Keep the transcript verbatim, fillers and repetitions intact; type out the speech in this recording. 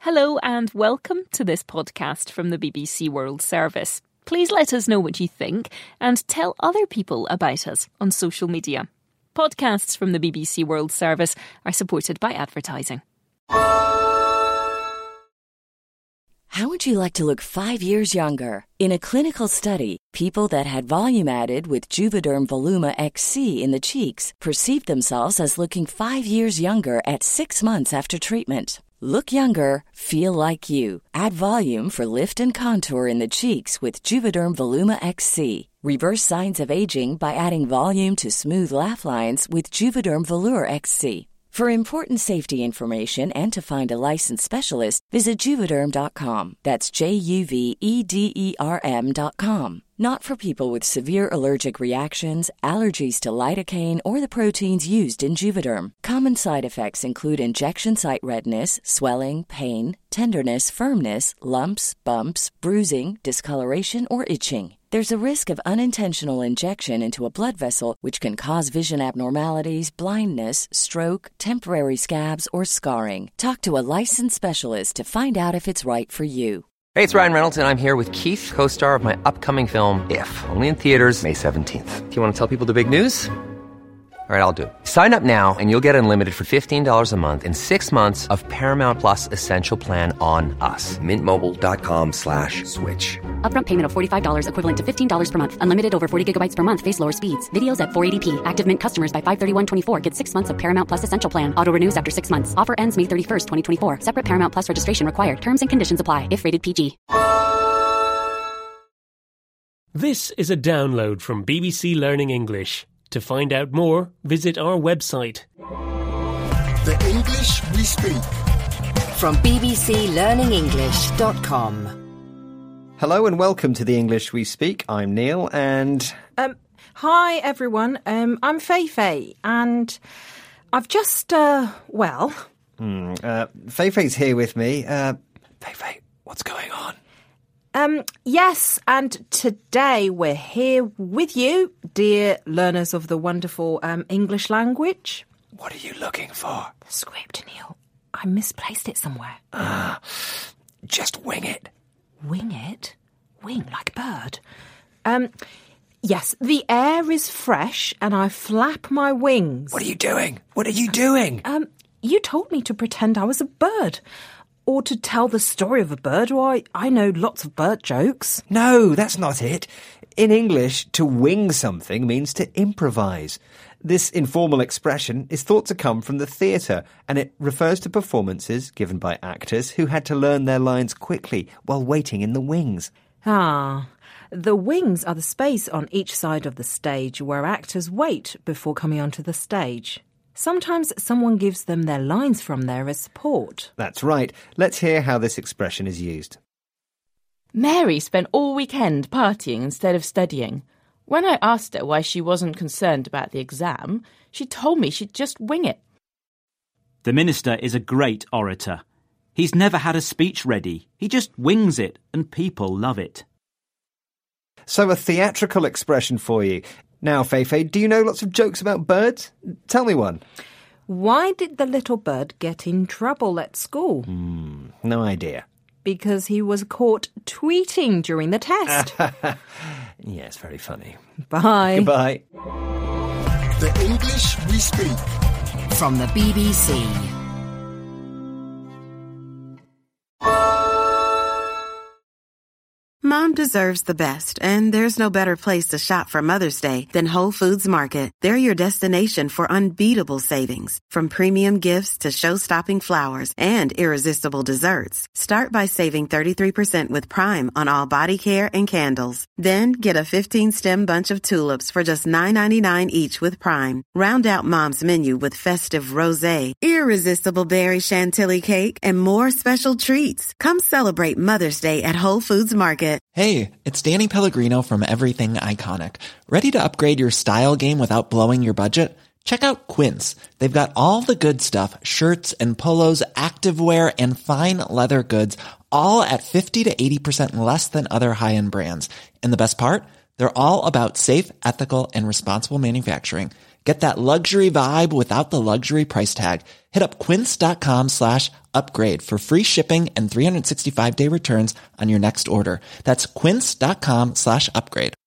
Hello and welcome to this podcast from the B B C World Service. Please let us know what you think and tell other people about us on social media. Podcasts from the B B C World Service are supported by advertising. How would you like to look five years younger? In a clinical study, people that had volume added with Juvederm Voluma X C in the cheeks perceived themselves as looking five years younger at six months after treatment. Look younger, feel like you. Add volume for lift and contour in the cheeks with Juvederm Voluma X C. Reverse signs of aging by adding volume to smooth laugh lines with Juvederm Volure X C. For important safety information and to find a licensed specialist, visit Juvederm dot com. That's J U V E D E R M dot com. Not for people with severe allergic reactions, allergies to lidocaine, or the proteins used in Juvederm. Common side effects include injection site redness, swelling, pain, tenderness, firmness, lumps, bumps, bruising, discoloration, or itching. There's a risk of unintentional injection into a blood vessel, which can cause vision abnormalities, blindness, stroke, temporary scabs, or scarring. Talk to a licensed specialist to find out if it's right for you. Hey, it's Ryan Reynolds, and I'm here with Keith, co-star of my upcoming film, If, only in theaters May seventeenth. Do you want to tell people the big news? All right, I'll do it. Sign up now and you'll get unlimited for fifteen dollars a month and six months of Paramount Plus Essential Plan on us. Mint Mobile dot com slash switch. Upfront payment of forty-five dollars equivalent to fifteen dollars per month. Unlimited over forty gigabytes per month. Face lower speeds. Videos at four eighty p. Active Mint customers by five thirty-one twenty-four get six months of Paramount Plus Essential Plan. Auto renews after six months. Offer ends May thirty-first, twenty twenty-four. Separate Paramount Plus registration required. Terms and conditions apply if rated P G. This is a download from B B C Learning English. To find out more, visit our website. The English we speak. From b b c learning english dot com. Hello and welcome to The English We Speak. I'm Neil and... Um, hi everyone, um, I'm Fei Fei and I've just, uh, well... Mm, uh, Fei Fei's here with me. Uh, Fei Fei, what's going on? Um, yes, and today we're here with you, dear learners of the wonderful um, English language. What are you looking for? The script, Neil. I misplaced it somewhere. Ah, just wing it. Wing it? Wing like a bird. Um, yes, the air is fresh and I flap my wings. What are you doing? What are you doing? Um, you told me to pretend I was a bird. Or to tell the story of a bird, or I, I know lots of bird jokes. No, that's not it. In English, to wing something means to improvise. This informal expression is thought to come from the theatre, and it refers to performances given by actors who had to learn their lines quickly while waiting in the wings. Ah, the wings are the space on each side of the stage where actors wait before coming onto the stage. Sometimes someone gives them their lines from there as support. That's right. Let's hear how this expression is used. Mary spent all weekend partying instead of studying. When I asked her why she wasn't concerned about the exam, she told me she'd just wing it. The minister is a great orator. He's never had a speech ready. He just wings it, and people love it. So a theatrical expression for you. Now, Fei Fei, do you know lots of jokes about birds? Tell me one. Why did the little bird get in trouble at school? Mm, no idea. Because he was caught tweeting during the test. Yes, very funny. Bye. Goodbye. The English we speak. From the B B C. Mom deserves the best, and there's no better place to shop for Mother's Day than Whole Foods Market. They're your destination for unbeatable savings, from premium gifts to show-stopping flowers and irresistible desserts. Start by saving thirty-three percent with Prime on all body care and candles. Then get a fifteen-stem bunch of tulips for just nine ninety-nine each with Prime. Round out Mom's menu with festive rosé, irresistible berry chantilly cake, and more special treats. Come celebrate Mother's Day at Whole Foods Market. Hey, it's Danny Pellegrino from Everything Iconic. Ready to upgrade your style game without blowing your budget? Check out Quince. They've got all the good stuff, shirts and polos, activewear, and fine leather goods, all at fifty to eighty percent less than other high-end brands. And the best part? They're all about safe, ethical, and responsible manufacturing. Get that luxury vibe without the luxury price tag. Hit up quince.com slash upgrade for free shipping and three sixty-five day returns on your next order. That's quince.com slash upgrade.